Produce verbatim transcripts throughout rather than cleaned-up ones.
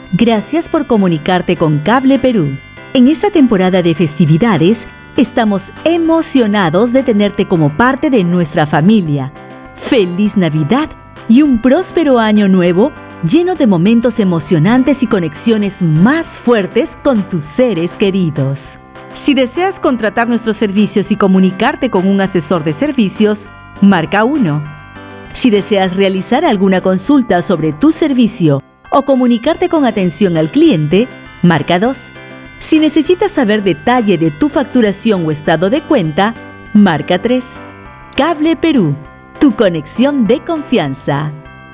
Gracias por comunicarte con Cable Perú. En esta temporada de festividades, estamos emocionados de tenerte como parte de nuestra familia. ¡Feliz Navidad y un próspero año nuevo lleno de momentos emocionantes y conexiones más fuertes con tus seres queridos! Si deseas contratar nuestros servicios y comunicarte con un asesor de servicios, marca uno. Si deseas realizar alguna consulta sobre tu servicio o comunicarte con atención al cliente, marca dos. Si necesitas saber detalle de tu facturación o estado de cuenta, marca tres. Cable Perú, tu conexión de confianza.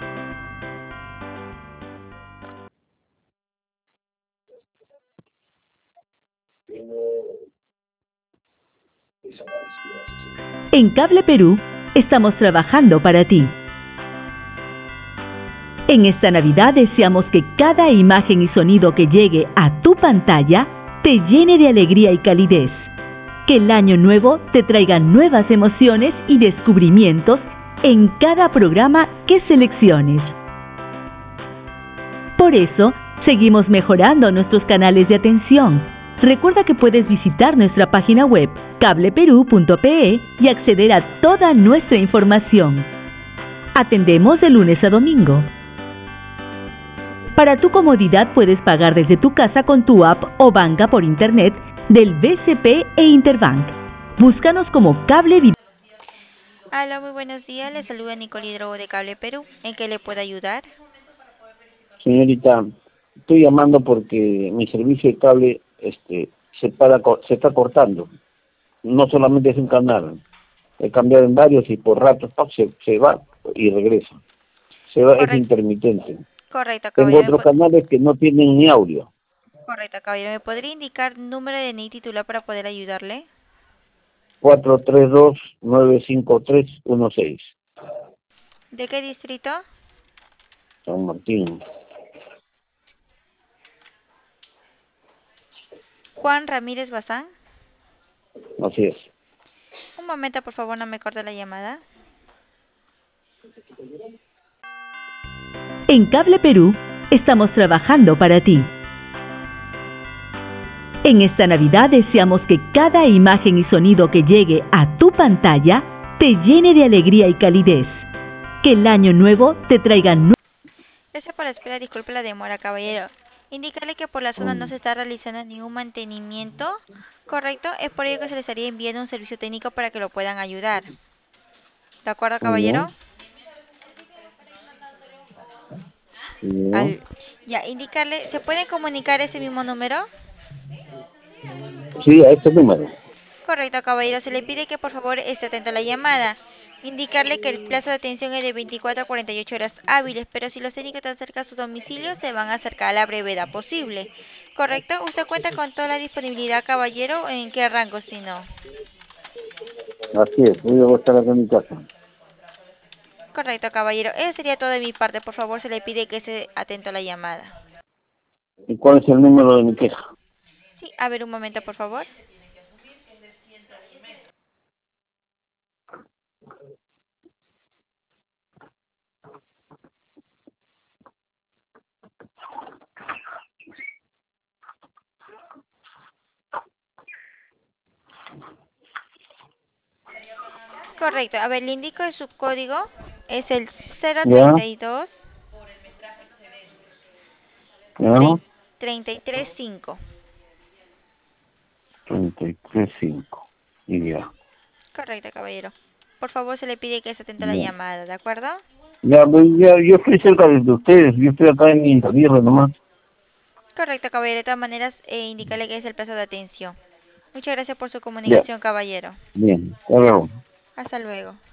En Cable Perú, estamos trabajando para ti. En esta Navidad deseamos que cada imagen y sonido que llegue a tu pantalla te llene de alegría y calidez. Que el año nuevo te traiga nuevas emociones y descubrimientos en cada programa que selecciones. Por eso, seguimos mejorando nuestros canales de atención. Recuerda que puedes visitar nuestra página web cable perú punto pe y acceder a toda nuestra información. Atendemos de lunes a domingo. Para tu comodidad puedes pagar desde tu casa con tu app o banca por internet del B C P e Interbank. Búscanos como Cable Video. Hola, muy buenos días. Le saluda Nicole Hidrobo de Cable Perú. ¿En qué le puedo ayudar? Señorita, estoy llamando porque mi servicio de cable este, se, para, se está cortando. No solamente es un canal. He cambiado en varios y por ratos se, se va y regresa. Se va, es intermitente. Correcto, Tengo otros canales que no tienen ni audio. Correcto, caballero. ¿Me podría indicar número de D N I titular para poder ayudarle? cuatro tres dos nueve cinco tres uno seis. ¿De qué distrito? San Martín. Juan Ramírez Bazán. Así es. Un momento, por favor, no me corte la llamada. En Cable Perú, estamos trabajando para ti. En esta Navidad deseamos que cada imagen y sonido que llegue a tu pantalla te llene de alegría y calidez. Que el año nuevo te traiga... Gracias por la espera, disculpe la demora, caballero. Indicarle que por la zona no se está realizando ningún mantenimiento, ¿correcto? Es por ello que se les estaría enviando un servicio técnico para que lo puedan ayudar. ¿De acuerdo, caballero? ¿No? Al, ya, indicarle, ¿se pueden comunicar ese mismo número? Sí, a este número. Correcto, caballero. Se le pide que por favor esté atento a la llamada. Indicarle que el plazo de atención es de veinticuatro a cuarenta y ocho horas hábiles, pero si los técnicos están cerca a su domicilio, se van a acercar a la brevedad posible. ¿Correcto? ¿Usted cuenta con toda la disponibilidad, caballero? ¿En qué rango, si no? Así es, voy a estar acá en mi casa. Correcto, caballero. Eso sería todo de mi parte. Por favor, se le pide que esté atento a la llamada. ¿Y cuál es el número de mi queja? Sí, a ver un momento, por favor. Correcto. A ver, le indico su código. Es el cero treinta y dos treinta y tres cinco. treinta y tres cinco. Y ya. Correcto, caballero. Por favor, se le pide que esté atento a la llamada, ¿de acuerdo? Ya, pues, ya, yo estoy cerca de ustedes, yo estoy acá en Intavirre nomás. Correcto, caballero. De todas maneras, eh, indicarle que es el plazo de atención. Muchas gracias por su comunicación, Ya. caballero. Bien, hasta luego. Hasta luego.